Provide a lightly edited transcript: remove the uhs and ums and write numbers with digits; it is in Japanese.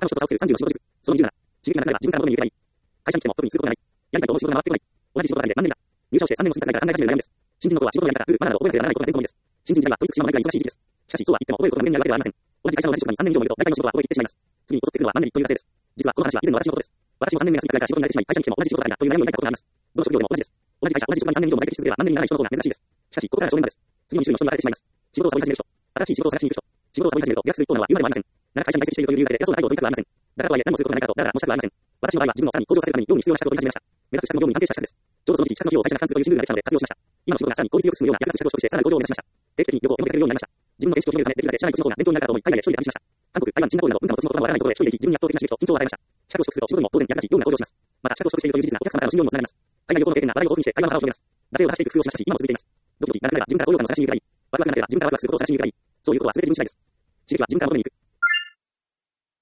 の人と差をする30の仕事術。その20なら、刺激がなくなれば自分から求めに行けばいい。会社に来ても特にすることがない。やりたいと思う仕事が回ってこない。同じ仕事がありで何年だ。入社をして3年も過ぎたから考え始める悩みです。新人の頃は仕事をやりたらルール、マナーなどを覚えなければならないことが伝統のみです。新人時代は取り付く島の毎回忙しい時期です。しかし、そうは言っても覚えることが無限にあるわけではありません。同じ会社の同じ職場に3年以上もいると、大体の仕事は覚えていってしまいます。次にこそってくるのは何年という惰性です。実はこの話は以前の私のことです。私も3年目が過ぎたから仕事に慣れてしまい、会社に来ても同じ仕事があるなという悩みを抱いたことがあります。どの職業でも同じです。同じ会社、同じ職場に3年以上も在籍し続ければ何年にならない人の方が珍しいです。しかし、ここからが正念場です。次の2種類の人に分かれてしまいます。仕事をサボり始める人。新しい仕事を探しに行く人。仕事をサボり始めるとリラックスする一方なのは言うまでもありません。長く会社に在籍しているという理由だけで偉そうな態度を取りたくはありません。だからとはいえ何もすることがないからと、だらだら申し訳ありません。私の場合は自分のさらに向上させるために業務に必要な資格を取り始めました。目指す資格の業務に関係した資格です。ちょうどその時期、資格の費用を会社が負担するという新ルールができたので活用しました。今の仕事がさらに効率よく進むような役立つ資格を取得してさらに向上を目指しました。定期的に旅行を読めてくれるようになりました。自分の見識を広めるため、できるだけ社内と仕事が伝統になるからと思い、海外へ一人で旅しました。韓国、台湾、シンガポールなど文化も土地のこともわからないところへ一人で行き、自分に圧倒的な刺激と緊張を与えました。資格を取得すると仕事にも当然役立ち、業務が向上します。また、資格を取得しているという事実がお客様からの信用にもつながります。海外旅行の経験が話題をオフにして会話の腹を広げます。惰性を出していく工夫をしましたし、今も続いています。ドキドキ長くなれば自分から高揚感を探しに行けばいい。ワクワクがなければ自分からワクワクすることを探しに行けばいい。そういうことは全て自分次第です。刺激は自分から求めに行く。